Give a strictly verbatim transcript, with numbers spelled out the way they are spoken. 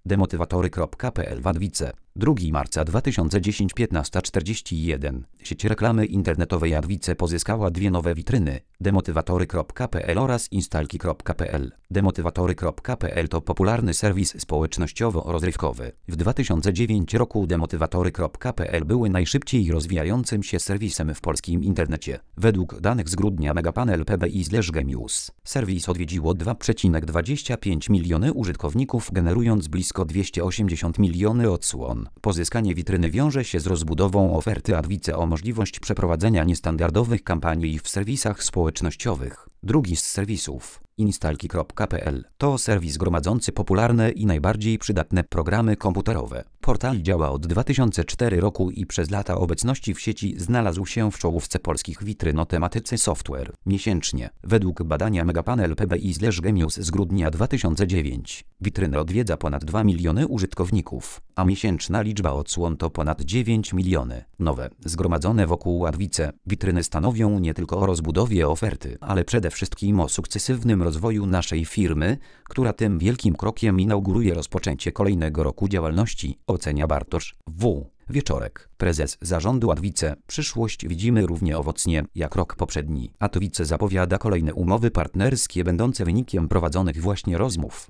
Demotywatory kropka pe el Wadwice. drugiego marca dwa tysiące dziesiątego piętnaście czterdzieści jeden. Sieć reklamy internetowej Jadwice pozyskała dwie nowe witryny. Demotywatory kropka pe el oraz instalki kropka pe el. Demotywatory kropka pe el to popularny serwis społecznościowo-rozrywkowy. W dwa tysiące dziewiątym roku Demotywatory kropka pe el były najszybciej rozwijającym się serwisem w polskim internecie. Według danych z grudnia Megapanel P B I slash Gemius, serwis odwiedziło dwa przecinek dwadzieścia pięć miliony użytkowników, generując blisko dwieście osiemdziesiąt miliony odsłon. Pozyskanie witryny wiąże się z rozbudową oferty Jadwice o możliwość przeprowadzenia niestandardowych kampanii w serwisach społecznościowych. Drugi z serwisów, instalki kropka pe el, to serwis gromadzący popularne i najbardziej przydatne programy komputerowe. Portal działa od dwa tysiące czwartego roku i przez lata obecności w sieci znalazł się w czołówce polskich witryn o tematyce software. Miesięcznie, według badania Megapanel P B I slash Gemius z grudnia dwa tysiące dziewiątego, witrynę odwiedza ponad dwa miliony użytkowników, a miesięczna liczba odsłon to ponad dziewięć miliony. Nowe, zgromadzone wokół Jadwice, witryny stanowią nie tylko o rozbudowie oferty, ale przede wszystkim o sukcesywnym rozwoju naszej firmy, która tym wielkim krokiem inauguruje rozpoczęcie kolejnego roku działalności, ocenia Bartosz W. Wieczorek, prezes zarządu Jadwice. Przyszłość widzimy równie owocnie jak rok poprzedni. Jadwice zapowiada kolejne umowy partnerskie będące wynikiem prowadzonych właśnie rozmów.